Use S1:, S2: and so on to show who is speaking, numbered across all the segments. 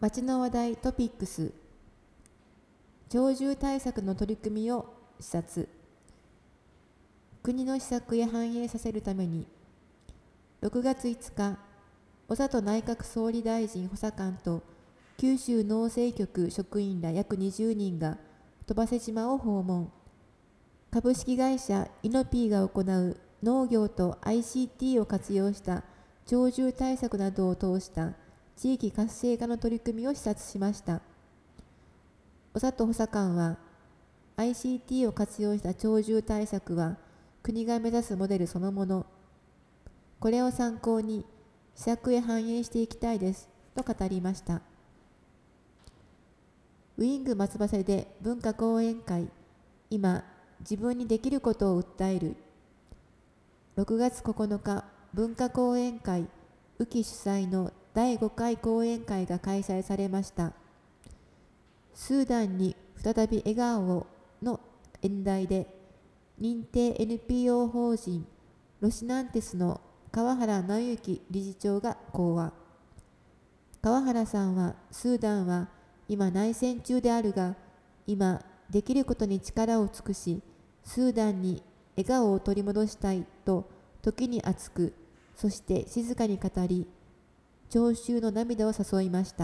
S1: 町の話題トピックス。鳥獣対策の取り組みを視察。国の施策へ反映させるために、6月5日、小里内閣総理大臣補佐官と九州農政局職員ら約20人が鳥羽瀬島を訪問。株式会社イノピーが行う農業と ICT を活用した鳥獣対策などを通した地域活性化の取り組みを視察しました。小里補佐官は、ICT を活用した鳥獣対策は国が目指すモデルそのもの。これを参考に施策へ反映していきたいですと語りました。ウィング松葉瀬で文化講演会、今自分にできることを訴える。6月9日、文化講演会宇木主催の第5回講演会が開催されました。スーダンに再び笑顔をの演題で、認定 NPO 法人ロシナンテスの川原直之理事長が講話。川原さんは、スーダンは今内戦中であるが、今できることに力を尽くし、スーダンに笑顔を取り戻したいと時に熱く、そして静かに語り、聴衆の涙を誘いました。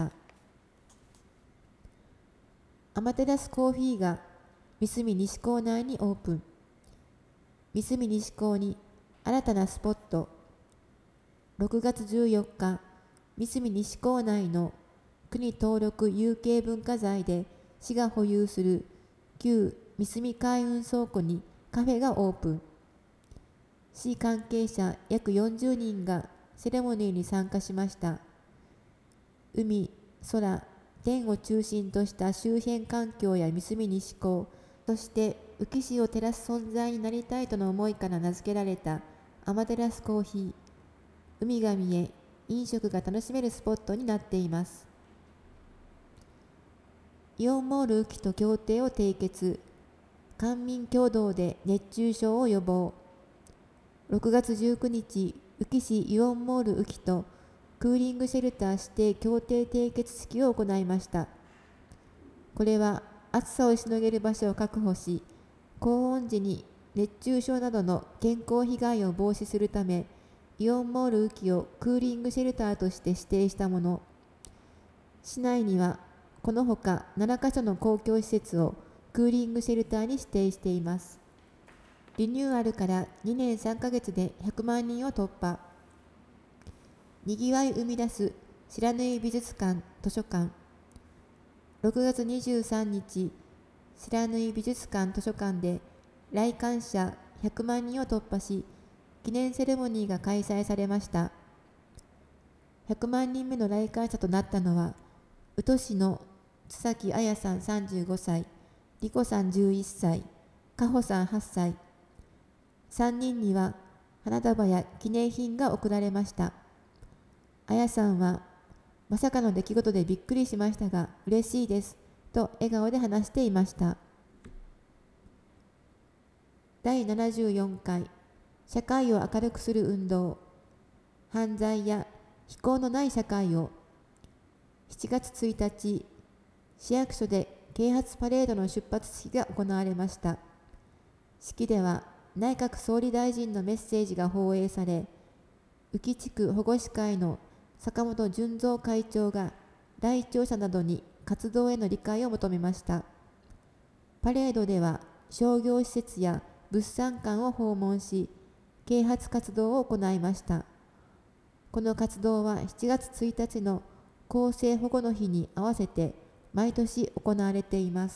S1: アマテラスコーヒーが三角西港内にオープン。三角西港に新たなスポット。6月14日、三角西港内の国登録有形文化財で市が保有する旧三角海運倉庫にカフェがオープン。市関係者約40人がセレモニーに参加しました。海、空、天を中心とした周辺環境や三角西港、そして宇城市を照らす存在になりたいとの思いから名付けられたアマテラスコーヒー。海が見え、飲食が楽しめるスポットになっています。イオンモール宇城と協定を締結。官民共同で熱中症を予防。6月19日、宇城市イオンモール宇城とクーリングシェルター指定協定締結式を行いました。これは暑さをしのげる場所を確保し、高温時に熱中症などの健康被害を防止するため、イオンモール宇城をクーリングシェルターとして指定したもの。市内にはこのほか7カ所の公共施設をクーリングシェルターに指定しています。リニューアルから2年3ヶ月で100万人を突破。にぎわい生み出す白縫美術館・図書館。6月23日、白縫美術館・図書館で来館者100万人を突破し、記念セレモニーが開催されました。100万人目の来館者となったのは、宇土市の津崎彩さん35歳、莉子さん11歳、加穂さん8歳。3人には花束や記念品が贈られました。彩さんは、まさかの出来事でびっくりしましたが、嬉しいです、と笑顔で話していました。第74回、社会を明るくする運動。犯罪や非行のない社会を。7月1日、市役所で啓発パレードの出発式が行われました。式では、内閣総理大臣のメッセージが放映され、宇城地区保護司会の坂本純三会長が来庁者などに活動への理解を求めました。パレードでは商業施設や物産館を訪問し、啓発活動を行いました。この活動は7月1日の厚生保護の日に合わせて毎年行われています。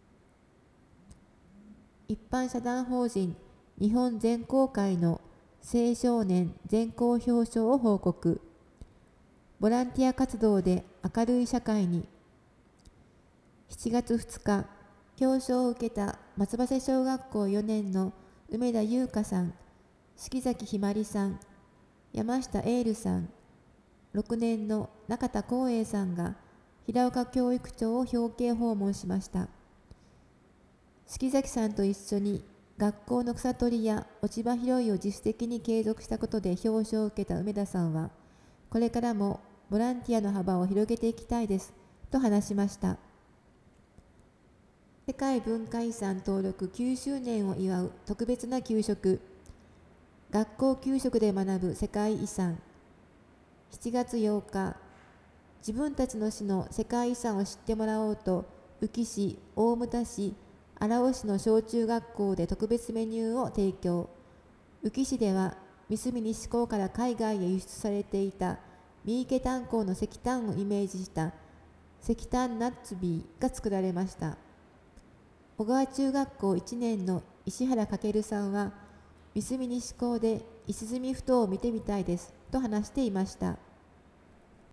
S1: 一般社団法人日本全校会の青少年全校表彰を報告。ボランティア活動で明るい社会に。7月2日、表彰を受けた松葉瀬小学校4年の梅田優香さん、敷崎ひまりさん、山下エールさん、6年の中田光栄さんが平岡教育長を表敬訪問しました。敷崎さんと一緒に学校の草取りや落ち葉拾いを自主的に継続したことで表彰を受けた梅田さんは、これからもボランティアの幅を広げていきたいですと話しました。世界文化遺産登録9周年を祝う特別な給食、学校給食で学ぶ世界遺産。7月8日、自分たちの市の世界遺産を知ってもらおうと、宇城市、大牟田市、荒尾市の小中学校で特別メニューを提供。宇城市では、三隅西港から海外へ輸出されていた三池炭鉱の石炭をイメージした石炭ナッツビーが作られました。小川中学校1年の石原翔さんは、三隅西港で石積みふ頭を見てみたいですと話していました。